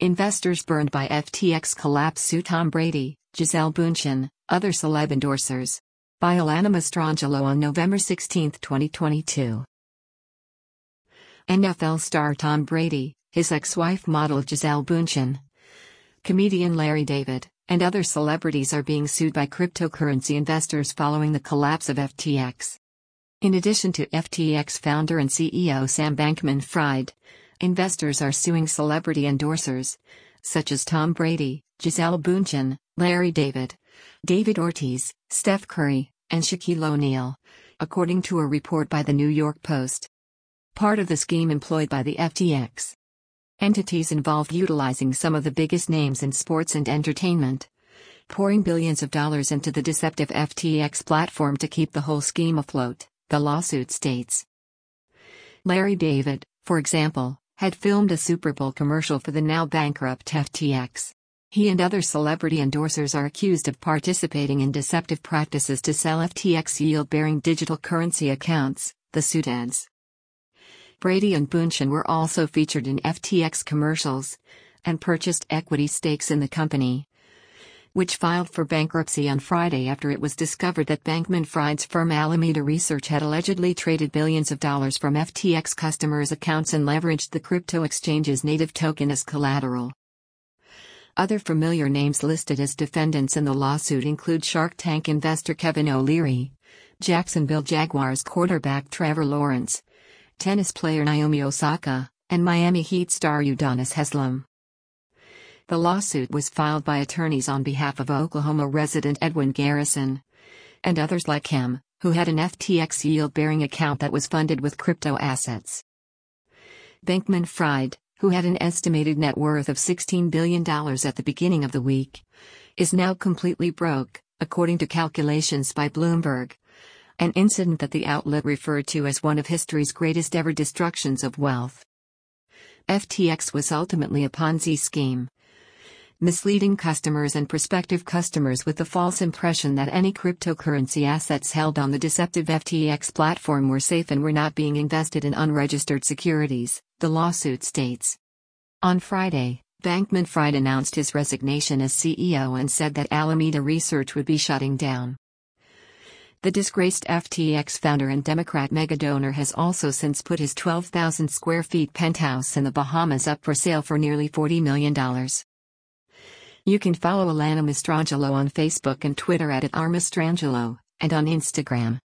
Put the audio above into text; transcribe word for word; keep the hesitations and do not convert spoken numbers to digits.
Investors burned by F T X collapse sue Tom Brady, Gisele Bündchen, other celeb endorsers. By Alana Mastrangelo on November sixteenth, twenty twenty-two. N F L star Tom Brady, his ex-wife model Gisele Bündchen, comedian Larry David, and other celebrities are being sued by cryptocurrency investors following the collapse of F T X. In addition to F T X founder and C E O Sam Bankman-Fried, investors are suing celebrity endorsers, such as Tom Brady, Gisele Bündchen, Larry David, David Ortiz, Steph Curry, and Shaquille O'Neal, according to a report by the New York Post. Part of the scheme employed by the F T X entities involved utilizing some of the biggest names in sports and entertainment, pouring billions of dollars into the deceptive F T X platform to keep the whole scheme afloat, the lawsuit states. Larry David, for example, had filmed a Super Bowl commercial for the now bankrupt F T X. He and other celebrity endorsers are accused of participating in deceptive practices to sell F T X yield-bearing digital currency accounts, the suit adds. Brady and Bündchen were also featured in F T X commercials and purchased equity stakes in the company, which filed for bankruptcy on Friday after it was discovered that Bankman-Fried's firm Alameda Research had allegedly traded billions of dollars from F T X customers' accounts and leveraged the crypto exchange's native token as collateral. Other familiar names listed as defendants in the lawsuit include Shark Tank investor Kevin O'Leary, Jacksonville Jaguars quarterback Trevor Lawrence, tennis player Naomi Osaka, and Miami Heat star Udonis Haslem. The lawsuit was filed by attorneys on behalf of Oklahoma resident Edwin Garrison and others like him, who had an F T X yield-bearing account that was funded with crypto assets. Bankman-Fried, who had an estimated net worth of sixteen billion dollars at the beginning of the week, is now completely broke, according to calculations by Bloomberg, an incident that the outlet referred to as one of history's greatest ever destructions of wealth. F T X was ultimately a Ponzi scheme, misleading customers and prospective customers with the false impression that any cryptocurrency assets held on the deceptive F T X platform were safe and were not being invested in unregistered securities, the lawsuit states. On Friday, Bankman-Fried announced his resignation as C E O and said that Alameda Research would be shutting down. The disgraced F T X founder and Democrat megadonor has also since put his twelve thousand square feet penthouse in the Bahamas up for sale for nearly forty million dollars. You can follow Alana Mastrangelo on Facebook and Twitter at, at r mastrangelo, and on Instagram.